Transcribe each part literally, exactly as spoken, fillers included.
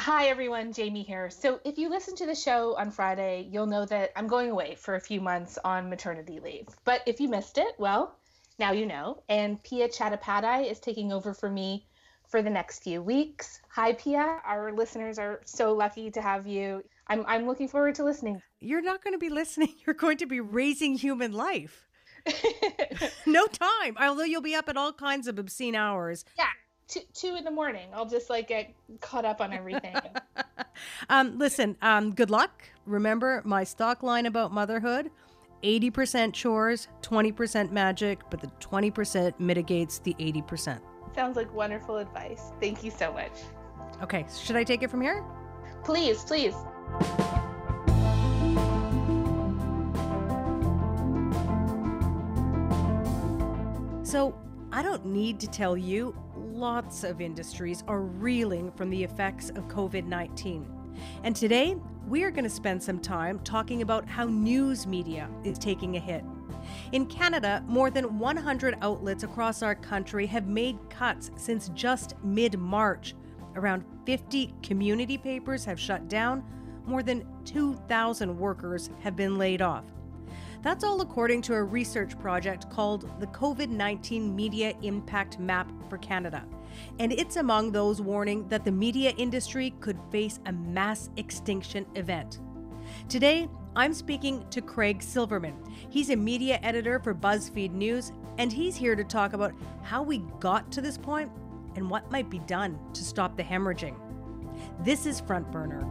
Hi, everyone. Jamie here. So, if you listen to the show on Friday, you'll know that I'm going away for a few months on maternity leave. But if you missed it, well, now you know. And Pia Chattopadhyay is taking over for me for the next few weeks. Hi, Pia. Our listeners are so lucky to have you. I'm, I'm looking forward to listening. You're not going to be listening. You're going to be raising human life. No time. Although you'll be up at all kinds of obscene hours. Yeah. Two, two in the morning. I'll just like get caught up on everything. um, listen, um, good luck. Remember my stock line about motherhood, eighty percent chores, twenty percent magic, but the twenty percent mitigates the eighty percent. Sounds like wonderful advice. Thank you so much. Okay, should I take it from here? Please, please. So I don't need to tell you, lots of industries are reeling from the effects of covid nineteen. And today, we are going to spend some time talking about how news media is taking a hit. In Canada, more than one hundred outlets across our country have made cuts since just mid-March. Around fifty community papers have shut down. More than two thousand workers have been laid off. That's all according to a research project called the covid nineteen Media Impact Map for Canada. And it's among those warning that the media industry could face a mass extinction event. Today, I'm speaking to Craig Silverman. He's a media editor for BuzzFeed News, and he's here to talk about how we got to this point and what might be done to stop the hemorrhaging. This is Front Burner.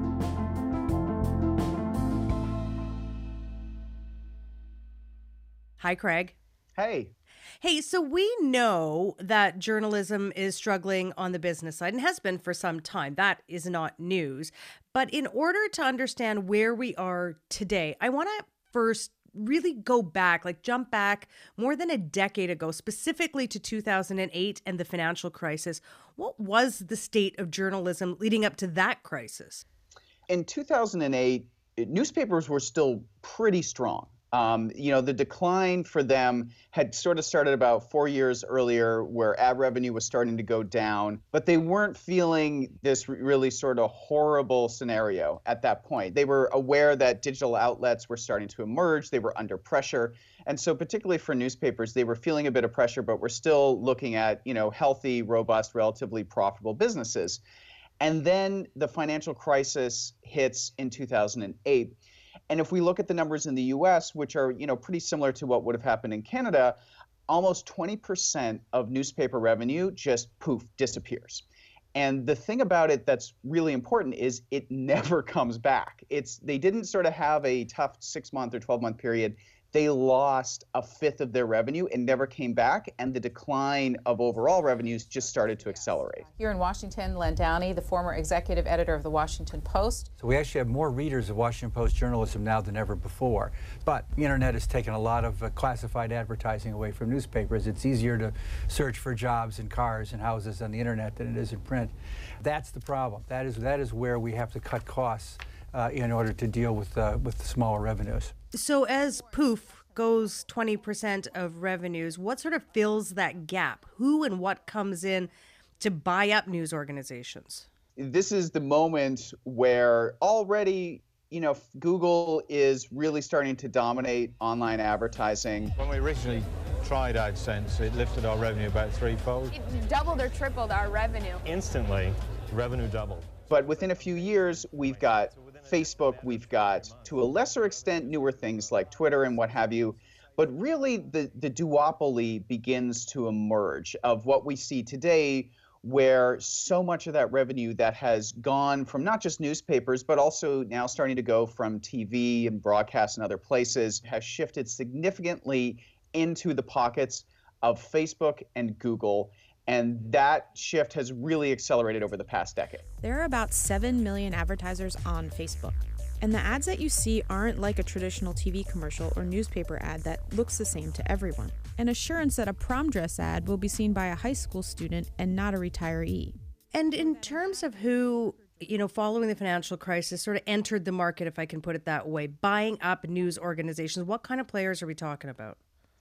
Hi, Craig. Hey. Hey, so we know that journalism is struggling on the business side and has been for some time. That is not news. But in order to understand where we are today, I want to first really go back, like jump back more than a decade ago, specifically to two thousand eight and the financial crisis. What was the state of journalism leading up to that crisis? In two thousand eight, newspapers were still pretty strong. Um, you know, the decline for them had sort of started about four years earlier where ad revenue was starting to go down, but they weren't feeling this really sort of horrible scenario at that point. They were aware that digital outlets were starting to emerge. They were under pressure. And so particularly for newspapers, they were feeling a bit of pressure, but we're still looking at, you know, healthy, robust, relatively profitable businesses. And then the financial crisis hits in two thousand eight. And if we look at the numbers in the U S, which are, you know, pretty similar to what would have happened in Canada, almost twenty percent of newspaper revenue just poof, disappears. And the thing about it that's really important is it never comes back. It's they didn't sort of have a tough six-month or twelve-month period. They lost a fifth of their revenue and never came back, and the decline of overall revenues just started to accelerate. Here in Washington, Len Downey, the former executive editor of the Washington Post. So we actually have more readers of Washington Post journalism now than ever before. But the internet has taken a lot of uh, classified advertising away from newspapers. It's easier to search for jobs and cars and houses on the internet than it is in print. That's the problem. That is, that is where we have to cut costs uh, in order to deal with, uh, with the smaller revenues. So as poof goes twenty percent of revenues, what sort of fills that gap? Who and what comes in to buy up news organizations? This is the moment where already, you know, Google is really starting to dominate online advertising. When we originally tried AdSense, it lifted our revenue about threefold. It doubled or tripled our revenue. Instantly, revenue doubled. But within a few years, we've got Facebook, we've got, to a lesser extent, newer things like Twitter and what have you. But really, the, the duopoly begins to emerge of what we see today, where so much of that revenue that has gone from not just newspapers, but also now starting to go from T V and broadcast and other places, has shifted significantly into the pockets of Facebook and Google. And that shift has really accelerated over the past decade. There are about seven million advertisers on Facebook. And the ads that you see aren't like a traditional T V commercial or newspaper ad that looks the same to everyone. An assurance that a prom dress ad will be seen by a high school student and not a retiree. And in terms of who, you know, following the financial crisis, sort of entered the market, if I can put it that way, buying up news organizations, what kind of players are we talking about?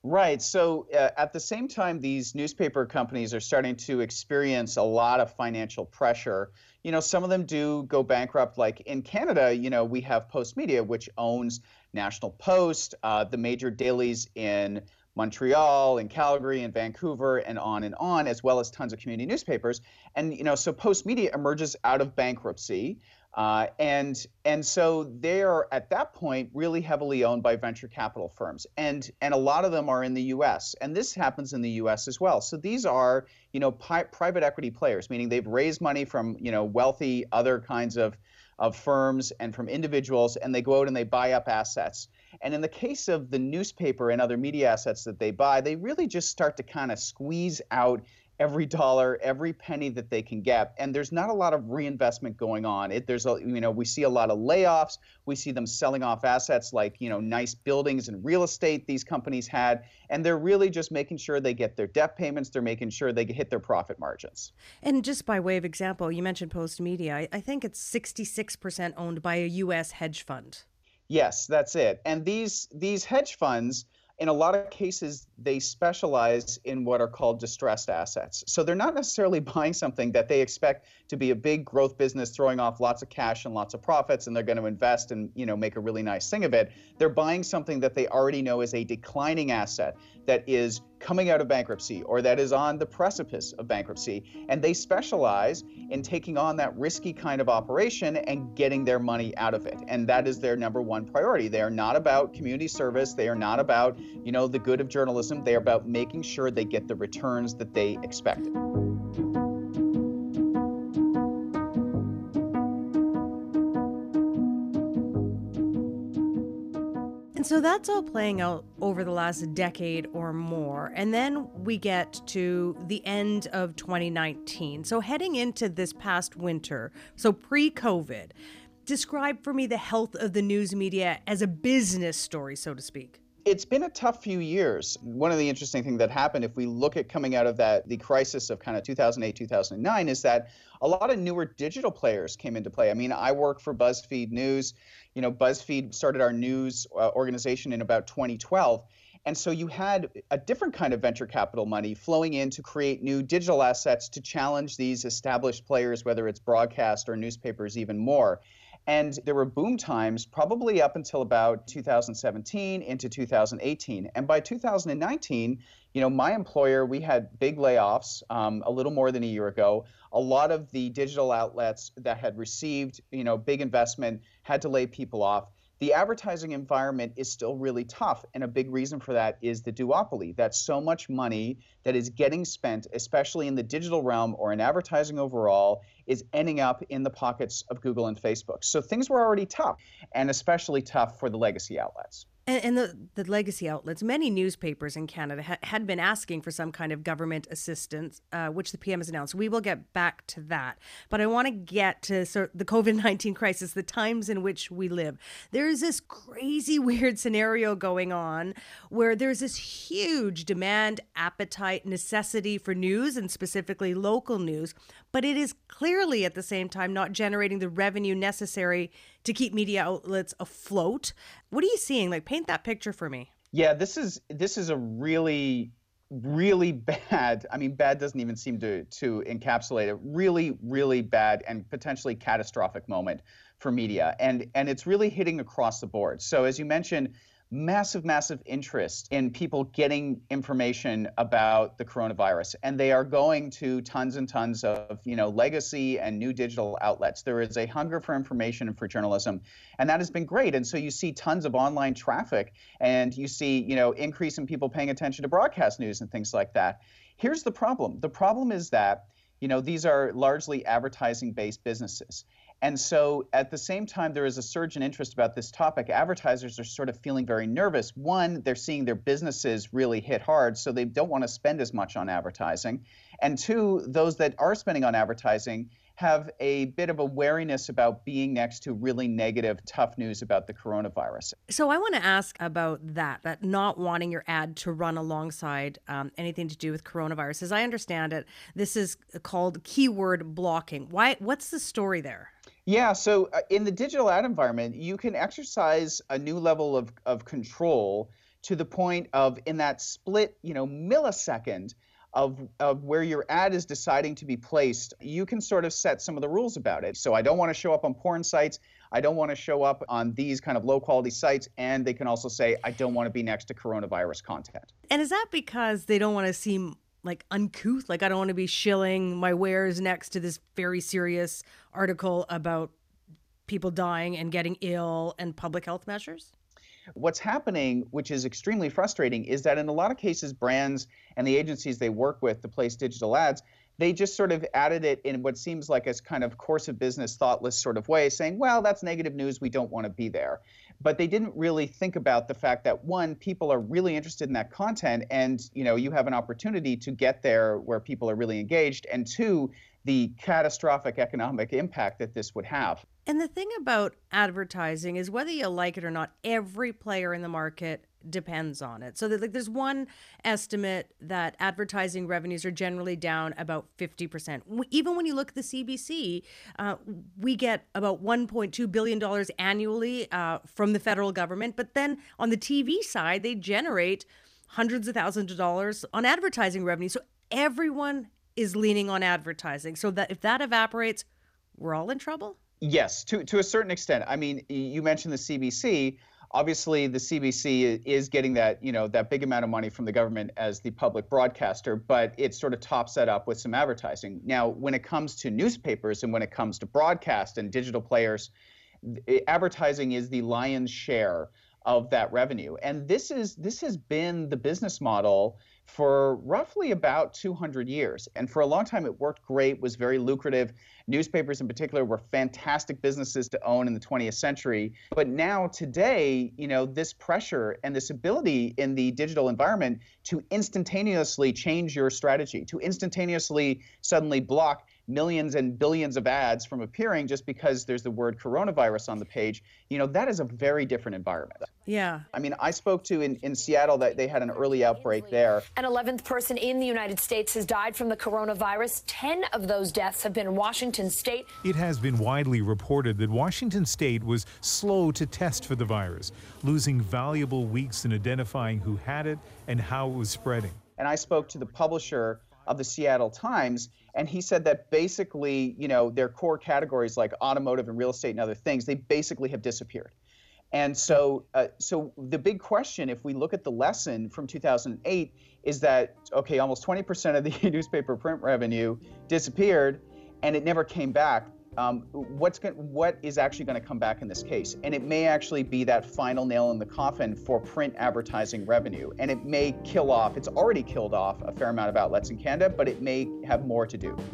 Right. So uh, at the same time, these newspaper companies are starting to experience a lot of financial pressure. You know, some of them do go bankrupt. Like in Canada, you know, we have Postmedia, which owns National Post, uh, the major dailies in Montreal and Calgary and Vancouver and on and on, as well as tons of community newspapers. And, you know, so Postmedia emerges out of bankruptcy. Uh, and and so they are at that point really heavily owned by venture capital firms, and and a lot of them are in the U S, and this happens in the U S as well. So these are, you know, pi- private equity players, meaning they've raised money from, you know, wealthy other kinds of of firms and from individuals, and they go out and they buy up assets. And in the case of the newspaper and other media assets that they buy, they really just start to kind of squeeze out every dollar, every penny that they can get. And there's not a lot of reinvestment going on. It, there's a, you know, we see a lot of layoffs. We see them selling off assets like, you know, nice buildings and real estate these companies had. And they're really just making sure they get their debt payments. They're making sure they hit their profit margins. And just by way of example, you mentioned Postmedia. I, I think it's sixty-six percent owned by a U S hedge fund. Yes, that's it. And these these hedge funds, in a lot of cases, they specialize in what are called distressed assets. So they're not necessarily buying something that they expect to be a big growth business throwing off lots of cash and lots of profits, and they're going to invest and, you know, make a really nice thing of it. They're buying something that they already know is a declining asset that is coming out of bankruptcy or that is on the precipice of bankruptcy. And they specialize in taking on that risky kind of operation and getting their money out of it. And that is their number one priority. They are not about community service. They are not about, you know, the good of journalism. They are about making sure they get the returns that they expected. And so that's all playing out over the last decade or more. And then we get to the end of twenty nineteen. So heading into this past winter, so pre-COVID, describe for me the health of the news media as a business story, so to speak. It's been a tough few years. One of the interesting things that happened, if we look at coming out of that, the crisis of kind of two thousand eight, two thousand nine, is that a lot of newer digital players came into play. I mean, I work for BuzzFeed News. You know, BuzzFeed started our news uh, organization in about twenty twelve. And so you had a different kind of venture capital money flowing in to create new digital assets to challenge these established players, whether it's broadcast or newspapers, even more. And there were boom times probably up until about two thousand seventeen into two thousand eighteen. And by two thousand nineteen, you know, my employer, we had big layoffs um, a little more than a year ago. A lot of the digital outlets that had received, you know, big investment had to lay people off. The advertising environment is still really tough, and a big reason for that is the duopoly. That's so much money that is getting spent, especially in the digital realm or in advertising overall, is ending up in the pockets of Google and Facebook. So things were already tough, and especially tough for the legacy outlets. And, and the, the legacy outlets, many newspapers in Canada ha- had been asking for some kind of government assistance, uh, which the P M has announced. We will get back to that. But I want to get to sort of the COVID nineteen crisis, the times in which we live. There is this crazy, weird scenario going on where there's this huge demand, appetite, necessity for news, and specifically local news. But it is clearly at the same time not generating the revenue necessary to keep media outlets afloat. What are you seeing? Like, paint that picture for me. Yeah, this is this is a really, really bad, I mean, bad doesn't even seem to, to encapsulate it, really, really bad and potentially catastrophic moment for media. And, and it's really hitting across the board. So as you mentioned, massive, massive interest in people getting information about the coronavirus. And they are going to tons and tons of, you know, legacy and new digital outlets. There is a hunger for information and for journalism, and that has been great. And so you see tons of online traffic, and you see, you know, increase in people paying attention to broadcast news and things like that. Here's the problem. The problem is that, you know, these are largely advertising-based businesses. And so at the same time, there is a surge in interest about this topic. Advertisers are sort of feeling very nervous. One, they're seeing their businesses really hit hard, so they don't want to spend as much on advertising. And two, those that are spending on advertising have a bit of a wariness about being next to really negative, tough news about the coronavirus. So I want to ask about that, that not wanting your ad to run alongside um, anything to do with coronavirus. As I understand it, this is called keyword blocking. Why? What's the story there? Yeah, so uh, in the digital ad environment, you can exercise a new level of, of control to the point of in that split, you know, millisecond of, of where your ad is deciding to be placed, you can sort of set some of the rules about it. So I don't want to show up on porn sites. I don't want to show up on these kind of low quality sites. And they can also say, I don't want to be next to coronavirus content. And is that because they don't want to seem like uncouth? Like, I don't want to be shilling my wares next to this very serious article about people dying and getting ill and public health measures? What's happening, which is extremely frustrating, is that in a lot of cases, brands and the agencies they work with to place digital ads, they just sort of added it in what seems like a kind of course of business, thoughtless sort of way, saying, well, that's negative news, we don't want to be there. But they didn't really think about the fact that, one, people are really interested in that content, and you know, you have an opportunity to get there where people are really engaged, and two, the catastrophic economic impact that this would have. And the thing about advertising is whether you like it or not, every player in the market depends on it. So that, like, there's one estimate that advertising revenues are generally down about fifty percent. Even when you look at the C B C, uh, we get about one point two billion dollars annually uh, from the federal government. But then on the T V side, they generate hundreds of thousands of dollars on advertising revenue. So everyone is leaning on advertising. So that if that evaporates, we're all in trouble? Yes, to, to a certain extent. I mean, you mentioned the C B C. Obviously, the C B C is getting that, you know, that big amount of money from the government as the public broadcaster, but it sort of tops that up with some advertising. Now, when it comes to newspapers and when it comes to broadcast and digital players, advertising is the lion's share of that revenue. And this is this has been the business model for roughly about two hundred years. And for a long time, it worked great, was very lucrative. Newspapers in particular were fantastic businesses to own in the twentieth century. But now today, you know, this pressure and this ability in the digital environment to instantaneously change your strategy, to instantaneously suddenly block millions and billions of ads from appearing just because there's the word coronavirus on the page, you know, that is a very different environment. Yeah. I mean, I spoke to in, in Seattle that they had an early outbreak there. An eleventh person in the United States has died from the coronavirus. Ten of those deaths have been in Washington state. It has been widely reported that Washington state was slow to test for the virus, losing valuable weeks in identifying who had it and how it was spreading. And I spoke to the publisher of the Seattle Times, and he said that basically, you know, their core categories like automotive and real estate and other things, they basically have disappeared. And so, uh, so the big question, if we look at the lesson from two thousand eight, is that, okay, almost twenty percent of the newspaper print revenue disappeared, and it never came back. Um, what's going, what is actually going to come back in this case? And it may actually be that final nail in the coffin for print advertising revenue. And it may kill off, it's already killed off a fair amount of outlets in Canada, but it may have more to do.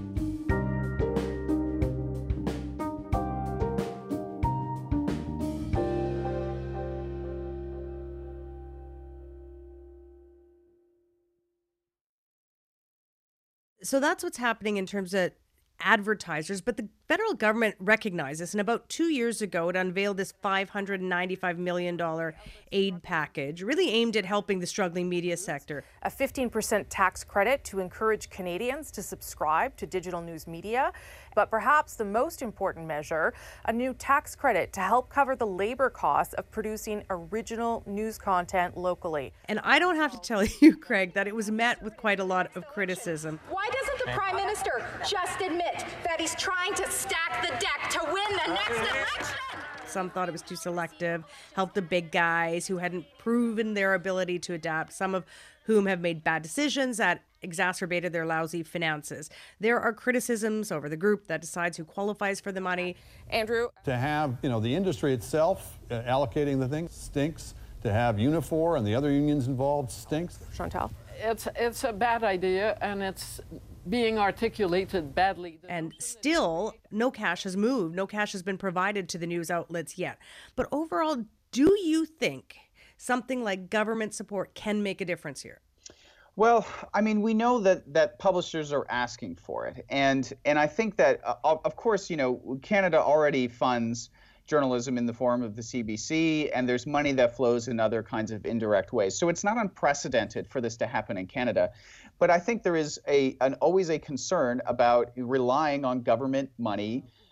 So that's what's happening in terms of advertisers, but the federal government recognized this, and about two years ago it unveiled this five hundred ninety-five million dollars aid package really aimed at helping the struggling media sector. A fifteen percent tax credit to encourage Canadians to subscribe to digital news media, but perhaps the most important measure, a new tax credit to help cover the labor costs of producing original news content locally. And I don't have to tell you, Craig, that it was met with quite a lot of criticism. Why doesn't the Prime Minister just admit that he's trying to stack the deck to win the next election? Some thought it was too selective, helped the big guys who hadn't proven their ability to adapt, some of whom have made bad decisions that exacerbated their lousy finances. There are criticisms over the group that decides who qualifies for the money. Andrew? To have, you know, the industry itself uh, allocating the thing stinks. To have Unifor and the other unions involved stinks. Chantal? It's, it's a bad idea, and it's being articulated badly. And still, no cash has moved. No cash has been provided to the news outlets yet. But overall, do you think something like government support can make a difference here? Well, I mean, we know that that publishers are asking for it. And and I think that, uh, of course, you know, Canada already funds journalism in the form of the C B C, and there's money that flows in other kinds of indirect ways. So it's not unprecedented for this to happen in Canada. But I think there is a an always a concern about relying on government money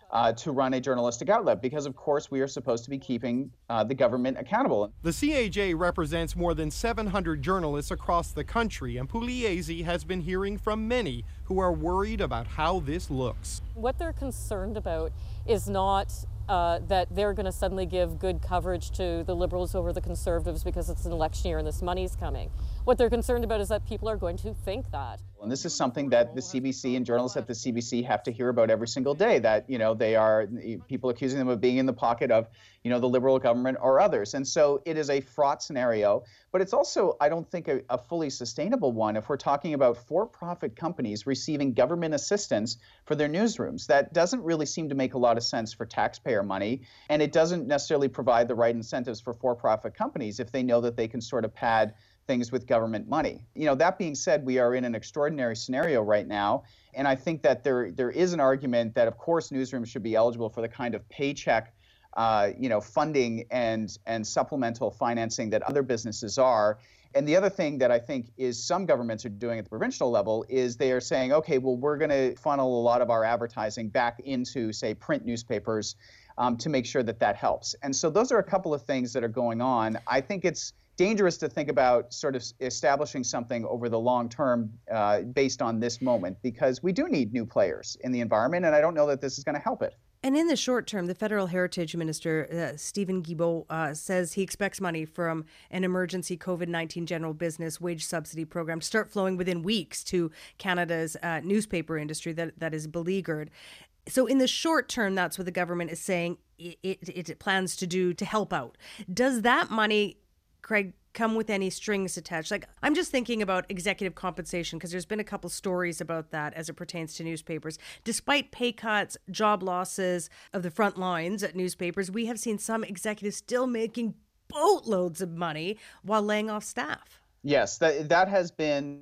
uh, to run a journalistic outlet, because of course we are supposed to be keeping uh, the government accountable. The C A J represents more than seven hundred journalists across the country, and Pugliese has been hearing from many who are worried about how this looks. What they're concerned about is not uh, that they're going to suddenly give good coverage to the Liberals over the Conservatives because it's an election year and this money's coming. What they're concerned about is that people are going to think that. And this is something that the C B C and journalists at the C B C have to hear about every single day, that, you know, they are people accusing them of being in the pocket of, you know, the Liberal government or others. And so it is a fraught scenario, but it's also, I don't think, a, a fully sustainable one if we're talking about for-profit companies receiving government assistance for their newsrooms. That doesn't really seem to make a lot of sense for taxpayer money, and it doesn't necessarily provide the right incentives for for-profit companies if they know that they can sort of pad things with government money. You know, that being said, we are in an extraordinary scenario right now, and I think that there there is an argument that, of course, newsrooms should be eligible for the kind of paycheck, uh, you know, funding and and supplemental financing that other businesses are. And the other thing that I think is some governments are doing at the provincial level is they are saying, okay, well, we're going to funnel a lot of our advertising back into, say, print newspapers um, to make sure that that helps. And so those are a couple of things that are going on. I think it's dangerous to think about sort of establishing something over the long term uh, based on this moment, because we do need new players in the environment, and I don't know that this is going to help it. And in the short term, the Federal Heritage Minister, uh, Stephen Guilbeault, uh, says he expects money from an emergency COVID nineteen general business wage subsidy program to start flowing within weeks to Canada's uh, newspaper industry that, that is beleaguered. So in the short term, that's what the government is saying it, it, it plans to do to help out. Does that money, Craig, come with any strings attached? Like, I'm just thinking about executive compensation, because there's been a couple stories about that as it pertains to newspapers. Despite pay cuts, job losses of the front lines at newspapers, we have seen some executives still making boatloads of money while laying off staff. Yes, that that has been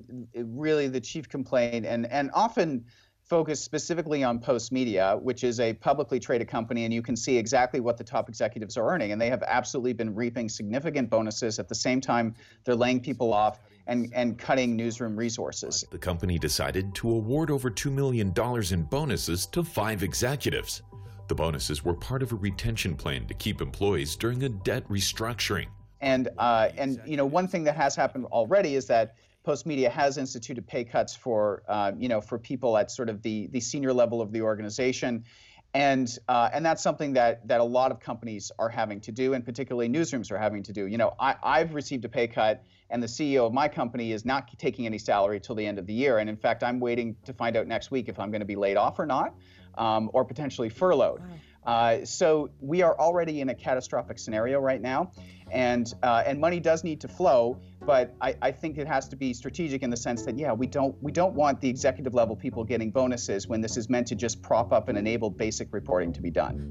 really the chief complaint, and and often focused specifically on Postmedia, which is a publicly traded company, and you can see exactly what the top executives are earning. And they have absolutely been reaping significant bonuses. At the same time, they're laying people off and, and cutting newsroom resources. The company decided to award over two million dollars in bonuses to five executives. The bonuses were part of a retention plan to keep employees during a debt restructuring. And, uh, and you know, one thing that has happened already is that Postmedia has instituted pay cuts for, uh, you know, for people at sort of the the senior level of the organization, and uh, and that's something that that a lot of companies are having to do, and particularly newsrooms are having to do. You know, I, I've received a pay cut, and the C E O of my company is not taking any salary till the end of the year, and in fact, I'm waiting to find out next week if I'm going to be laid off or not, um, or potentially furloughed. Wow. Uh, so we are already in a catastrophic scenario right now, and uh, and money does need to flow, but I, I think it has to be strategic in the sense that, yeah, we don't we don't want the executive level people getting bonuses when this is meant to just prop up and enable basic reporting to be done.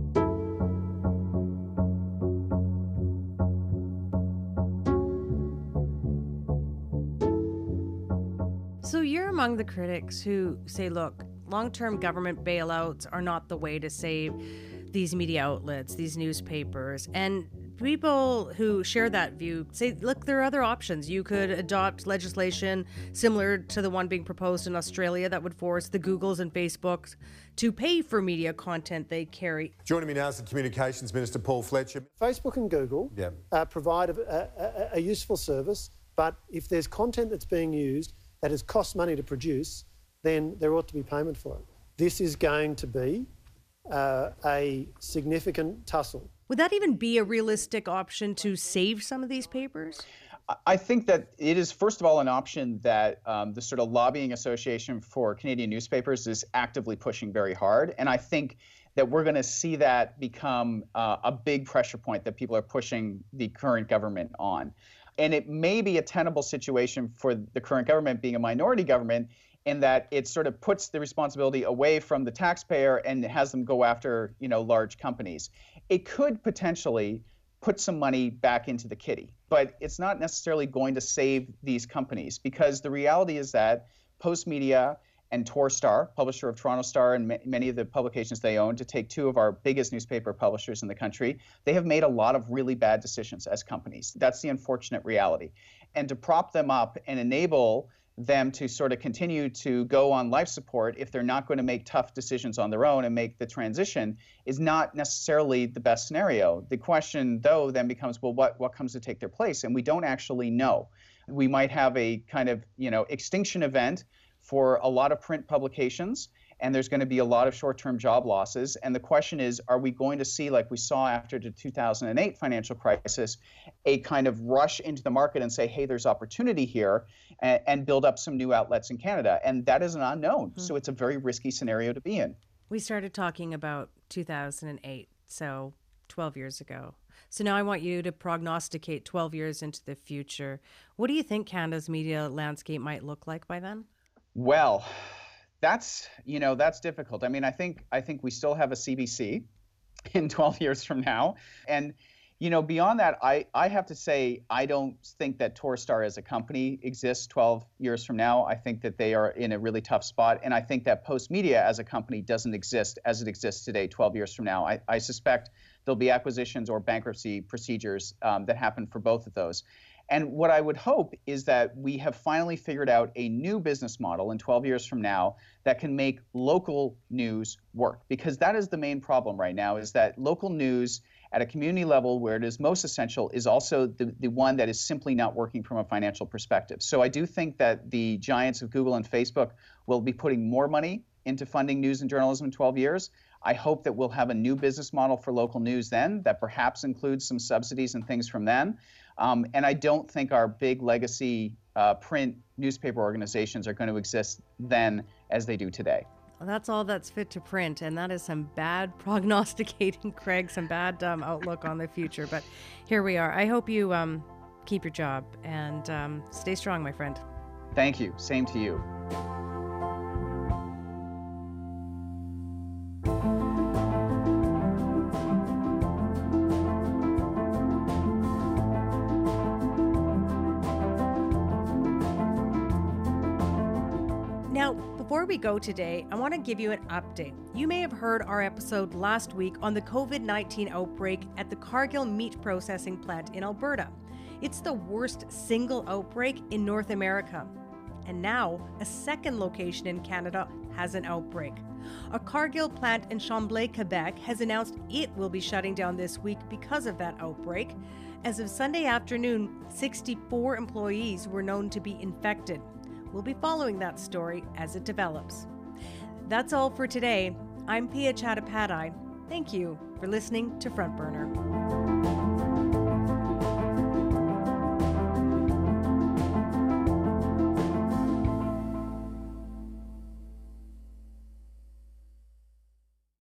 So you're among the critics who say, look, long-term government bailouts are not the way to save these media outlets, these newspapers. And people who share that view say, look, there are other options. You could adopt legislation similar to the one being proposed in Australia that would force the Googles and Facebooks to pay for media content they carry. Joining me now is the Communications Minister, Paul Fletcher. Facebook and Google yeah. uh, provide a, a, a useful service, but if there's content that's being used that has cost money to produce, then there ought to be payment for it. This is going to be uh, a significant tussle. Would that even be a realistic option to save some of these papers? I think that it is, first of all, an option that um, the sort of lobbying association for Canadian newspapers is actively pushing very hard. And I think that we're going to see that become uh, a big pressure point that people are pushing the current government on. And it may be a tenable situation for the current government being a minority government, in that it sort of puts the responsibility away from the taxpayer and has them go after, you know, large companies. It could potentially put some money back into the kitty, but it's not necessarily going to save these companies, because the reality is that Postmedia and Torstar, publisher of Toronto Star and ma- many of the publications they own, to take two of our biggest newspaper publishers in the country, they have made a lot of really bad decisions as companies. That's the unfortunate reality. And to prop them up and enable them to sort of continue to go on life support if they're not going to make tough decisions on their own and make the transition is not necessarily the best scenario. The question, though, then becomes, well, what, what comes to take their place? And we don't actually know. We might have a kind of, you know, extinction event for a lot of print publications, and there's going to be a lot of short-term job losses. And the question is, are we going to see, like we saw after the two thousand eight financial crisis, a kind of rush into the market and say, hey, there's opportunity here, and, and build up some new outlets in Canada? And that is an unknown. Mm-hmm. So it's a very risky scenario to be in. We started talking about two thousand eight, so twelve years ago. So now I want you to prognosticate twelve years into the future. What do you think Canada's media landscape might look like by then? Well, that's, you know, that's difficult. I mean, I think I think we still have a C B C in twelve years from now. And, you know, beyond that, I, I have to say, I don't think that Torstar as a company exists twelve years from now. I think that they are in a really tough spot. And I think that Postmedia as a company doesn't exist as it exists today twelve years from now. I, I suspect there'll be acquisitions or bankruptcy procedures um, that happen for both of those. And what I would hope is that we have finally figured out a new business model in twelve years from now that can make local news work, because that is the main problem right now, is that local news at a community level where it is most essential is also the, the one that is simply not working from a financial perspective. So I do think that the giants of Google and Facebook will be putting more money into funding news and journalism in twelve years. I hope that we'll have a new business model for local news then that perhaps includes some subsidies and things from them. Um, and I don't think our big legacy uh, print newspaper organizations are going to exist then as they do today. Well, that's all that's fit to print, and that is some bad prognosticating, Craig, some bad um, outlook on the future. But here we are. I hope you um, keep your job and um, stay strong, my friend. Thank you. Same to you. Now, before we go today, I want to give you an update. You may have heard our episode last week on the COVID nineteen outbreak at the Cargill meat processing plant in Alberta. It's the worst single outbreak in North America. And now, a second location in Canada has an outbreak. A Cargill plant in Chambly, Quebec has announced it will be shutting down this week because of that outbreak. As of Sunday afternoon, sixty-four employees were known to be infected. We'll be following that story as it develops. That's all for today. I'm Pia Chattopadhyay. Thank you for listening to Front Burner.